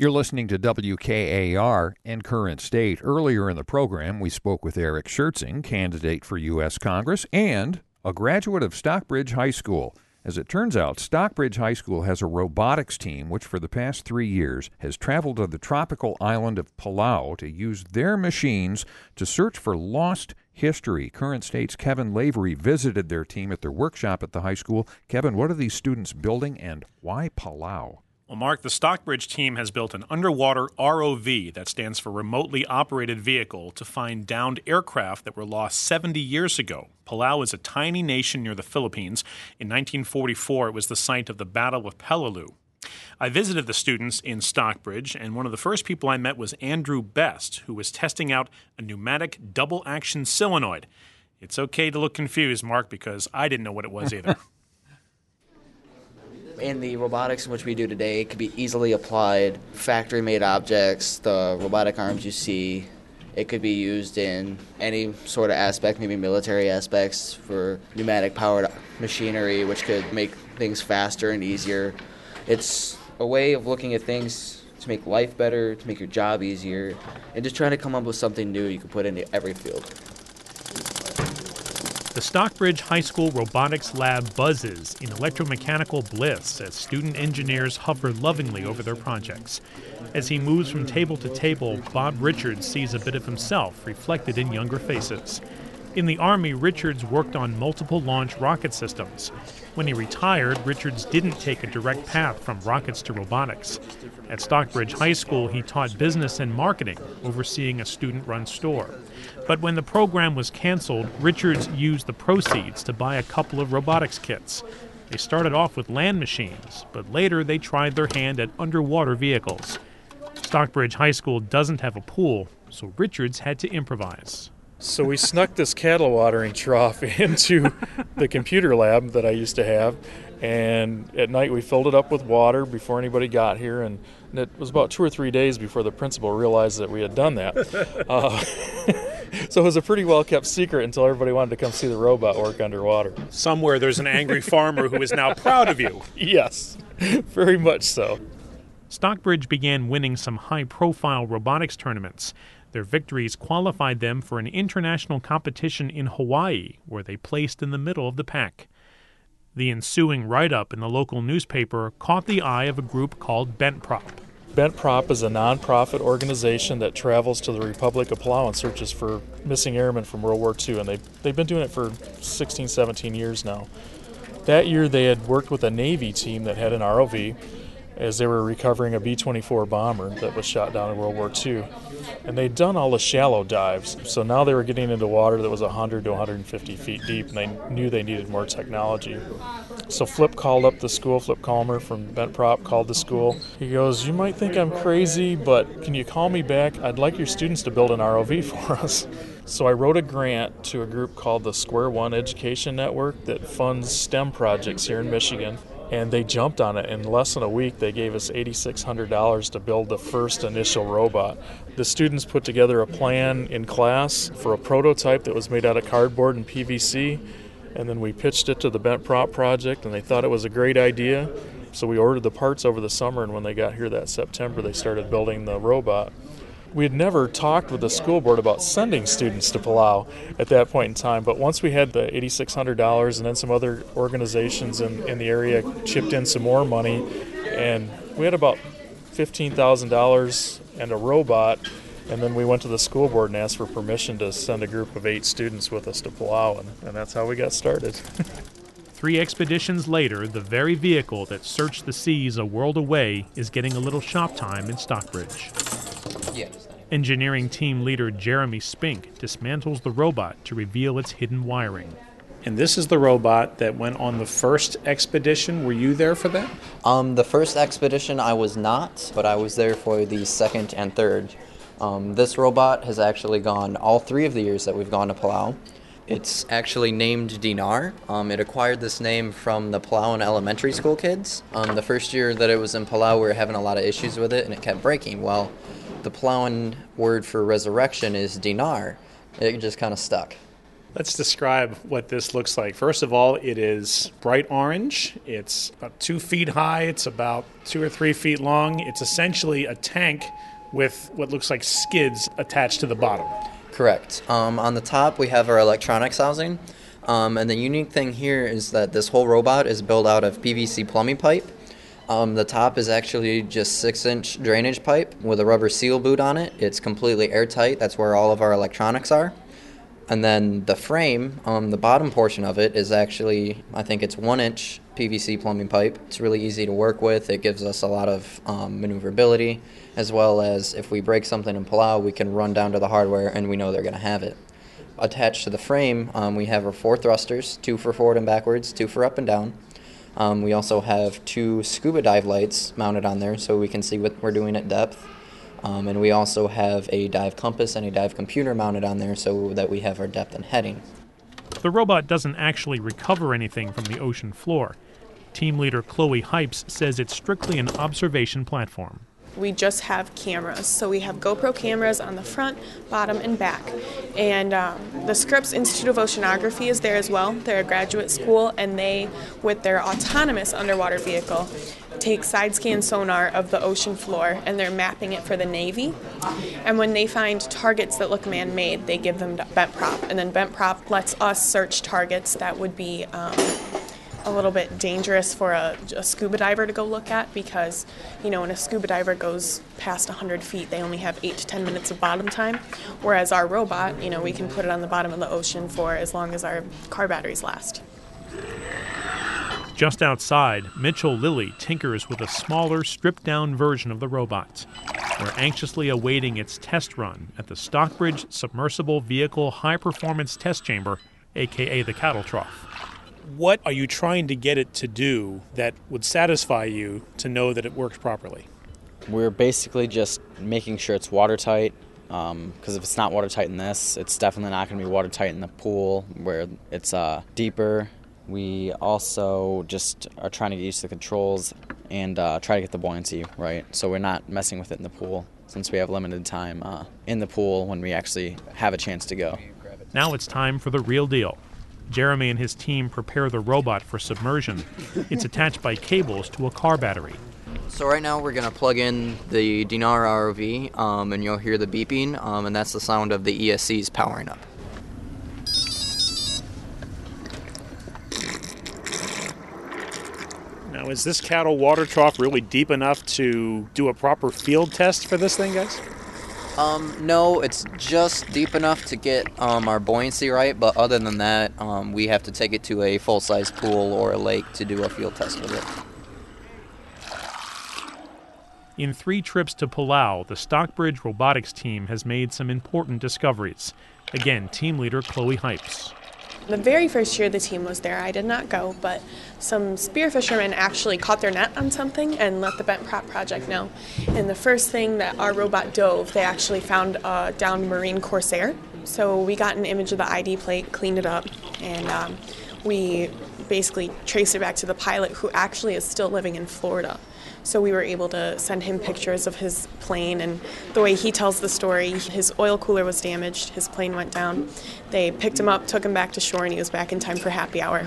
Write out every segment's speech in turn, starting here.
You're listening to WKAR and Current State. Earlier in the program, we spoke with Eric Schertzing, candidate for U.S. Congress and a graduate of Stockbridge High School. As it turns out, Stockbridge High School has a robotics team which for the past 3 years has traveled to the tropical island of Palau to use their machines to search for lost history. Current State's Kevin Lavery visited their team at their workshop at the high school. Kevin, what are these students building and why Palau? Well, Mark, the Stockbridge team has built an underwater ROV, that stands for Remotely Operated Vehicle, to find downed aircraft that were lost 70 years ago. Palau is a tiny nation near the Philippines. In 1944, it was the site of the Battle of Peleliu. I visited the students in Stockbridge, and one of the first people I met was Andrew Best, who was testing out a pneumatic double-action solenoid. It's okay to look confused, Mark, because I didn't know what it was either. In the robotics in which we do today, it could be easily applied. Factory-made objects, the robotic arms you see, it could be used in any sort of aspect, maybe military aspects for pneumatic-powered machinery, which could make things faster and easier. It's a way of looking at things to make life better, to make your job easier, and just trying to come up with something new you can put into every field. The Stockbridge High School Robotics Lab buzzes in electromechanical bliss as student engineers hover lovingly over their projects. As he moves from table to table, Bob Richards sees a bit of himself reflected in younger faces. In the Army, Richards worked on multiple launch rocket systems. When he retired, Richards didn't take a direct path from rockets to robotics. At Stockbridge High School, he taught business and marketing, overseeing a student-run store. But when the program was canceled, Richards used the proceeds to buy a couple of robotics kits. They started off with land machines, but later they tried their hand at underwater vehicles. Stockbridge High School doesn't have a pool, so Richards had to improvise. So we snuck this cattle watering trough into the computer lab that I used to have, and at night we filled it up with water before anybody got here, and it was about 2 or 3 days before the principal realized that we had done that. So it was a pretty well-kept secret until everybody wanted to come see the robot work underwater. Somewhere there's an angry farmer who is now proud of you. Yes, very much so. Stockbridge began winning some high-profile robotics tournaments. Their victories qualified them for an international competition in Hawaii, where they placed in the middle of the pack. The ensuing write-up in the local newspaper caught the eye of a group called BentProp. BentProp is a non-profit organization that travels to the Republic of Palau and searches for missing airmen from World War II, and they've been doing it for 16, 17 years now. That year they had worked with a Navy team that had an ROV as they were recovering a B-24 bomber that was shot down in World War II. And they'd done all the shallow dives, so now they were getting into water that was 100 to 150 feet deep, and they knew they needed more technology. So Flip called up the school, Flip Calmer from BentProp called the school. He goes, "You might think I'm crazy, but can you call me back? I'd like your students to build an ROV for us." So I wrote a grant to a group called the Square One Education Network that funds STEM projects here in Michigan. And they jumped on it. In less than a week, they gave us $8,600 to build the first initial robot. The students put together a plan in class for a prototype that was made out of cardboard and PVC, and then we pitched it to the BentProp project, and they thought it was a great idea. So we ordered the parts over the summer, and when they got here that September, they started building the robot. We had never talked with the school board about sending students to Palau at that point in time, but once we had the $8,600 and then some other organizations in the area chipped in some more money, and we had about $15,000 and a robot, and then we went to the school board and asked for permission to send a group of 8 students with us to Palau, and that's how we got started. 3 expeditions later, the very vehicle that searched the seas a world away is getting a little shop time in Stockbridge. Engineering team leader Jeremy Spink dismantles the robot to reveal its hidden wiring. And this is the robot that went on the first expedition. Were you there for that? The first expedition I was not, but I was there for the second and third. This robot has actually gone all 3 of the years that we've gone to Palau. It's actually named Dinar. It acquired this name from the Palauan elementary school kids. The first year that it was in Palau, we were having a lot of issues with it, and it kept breaking. Well, the Palauan word for resurrection is Dinar. It just kind of stuck. Let's describe what this looks like. First of all, it is bright orange. It's about 2 feet high. It's about 2 or 3 feet long. It's essentially a tank with what looks like skids attached to the bottom. Correct. On the top, we have our electronics housing. And the unique thing here is that this whole robot is built out of PVC plumbing pipe. The top is actually just 6-inch drainage pipe with a rubber seal boot on it. It's completely airtight. That's where all of our electronics are. And then the frame, the bottom portion of it is actually, I think it's 1-inch PVC plumbing pipe. It's really easy to work with. It gives us a lot of maneuverability, as well as if we break something and pull out, we can run down to the hardware and we know they're going to have it. Attached to the frame, we have our 4 thrusters, 2 for forward and backwards, 2 for up and down. We also have 2 scuba dive lights mounted on there so we can see what we're doing at depth. And we also have a dive compass and a dive computer mounted on there so that we have our depth and heading. The robot doesn't actually recover anything from the ocean floor. Team leader Chloe Hypes says it's strictly an observation platform. We just have cameras. So we have GoPro cameras on the front, bottom, and back. And the Scripps Institute of Oceanography is there as well. They're a graduate school, and they, with their autonomous underwater vehicle, take side scan sonar of the ocean floor, and they're mapping it for the Navy. And when they find targets that look man-made, they give them bent prop. And then bent prop lets us search targets that would be a little bit dangerous for a scuba diver to go look at, because, you know, when a scuba diver goes past 100 feet, they only have 8 to 10 minutes of bottom time, whereas our robot, you know, we can put it on the bottom of the ocean for as long as our car batteries last. Just outside, Mitchell Lilly tinkers with a smaller, stripped-down version of the robot. We're anxiously awaiting its test run at the Stockbridge Submersible Vehicle High Performance Test Chamber, a.k.a. the Cattle Trough. What are you trying to get it to do that would satisfy you to know that it works properly? We're basically just making sure it's watertight, because if it's not watertight in this, it's definitely not going to be watertight in the pool where it's deeper. We also just are trying to get used to the controls and try to get the buoyancy right, so we're not messing with it in the pool since we have limited time in the pool when we actually have a chance to go. Now it's time for the real deal. Jeremy and his team prepare the robot for submersion. It's attached by cables to a car battery. So right now we're going to plug in the Dinar ROV, and you'll hear the beeping, and that's the sound of the ESCs powering up. Now, is this cattle water trough really deep enough to do a proper field test for this thing, guys? No, it's just deep enough to get our buoyancy right, but other than that, we have to take it to a full-size pool or a lake to do a field test with it. In 3 trips to Palau, the Stockbridge robotics team has made some important discoveries. Again, team leader Chloe Hypes. The very first year the team was there, I did not go, but some spear fishermen actually caught their net on something and let the Bent Prop Project know. And the first thing that our robot dove, they actually found a downed Marine Corsair. So we got an image of the ID plate, cleaned it up, and we basically traced it back to the pilot, who actually is still living in Florida. So we were able to send him pictures of his plane, and the way he tells the story, his oil cooler was damaged, his plane went down. They picked him up, took him back to shore, and he was back in time for happy hour.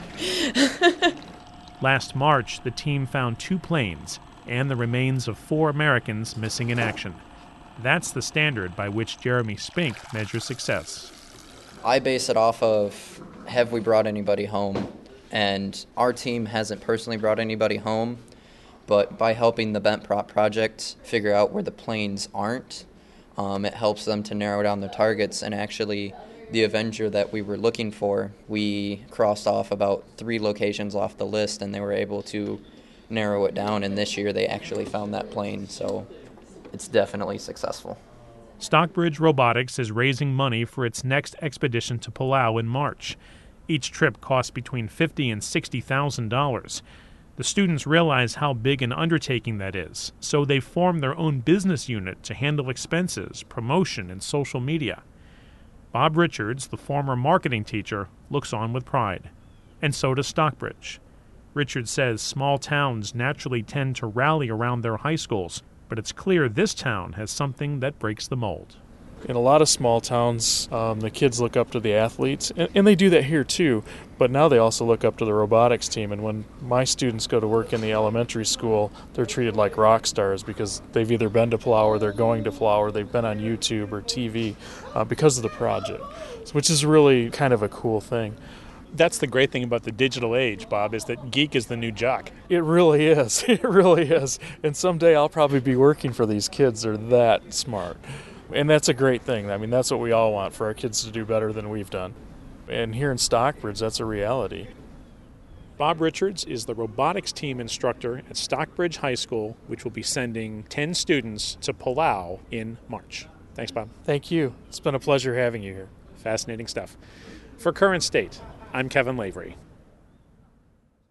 Last March, the team found 2 planes and the remains of 4 Americans missing in action. That's the standard by which Jeremy Spink measures success. I base it off of, have we brought anybody home? And our team hasn't personally brought anybody home, but by helping the Bent Prop Project figure out where the planes aren't, it helps them to narrow down their targets. And actually, the Avenger that we were looking for, we crossed off about 3 locations off the list, and they were able to narrow it down. And this year, they actually found that plane, so it's definitely successful. Stockbridge Robotics is raising money for its next expedition to Palau in March. Each trip costs between $50,000 and $60,000. The students realize how big an undertaking that is, so they form their own business unit to handle expenses, promotion, and social media. Bob Richards, the former marketing teacher, looks on with pride. And so does Stockbridge. Richards says small towns naturally tend to rally around their high schools, but it's clear this town has something that breaks the mold. In a lot of small towns, the kids look up to the athletes, and they do that here too, but now they also look up to the robotics team. And when my students go to work in the elementary school, they're treated like rock stars because they've either been to Plow or they're going to Plow or they've been on YouTube or TV because of the project, which is really kind of a cool thing. That's the great thing about the digital age, Bob, is that geek is the new jock. It really is. It really is. And someday I'll probably be working for these kids. They're that smart. And that's a great thing. I mean, that's what we all want, for our kids to do better than we've done. And here in Stockbridge, that's a reality. Bob Richards is the robotics team instructor at Stockbridge High School, which will be sending 10 students to Palau in March. Thanks, Bob. Thank you. It's been a pleasure having you here. Fascinating stuff. For Current State, I'm Kevin Lavery.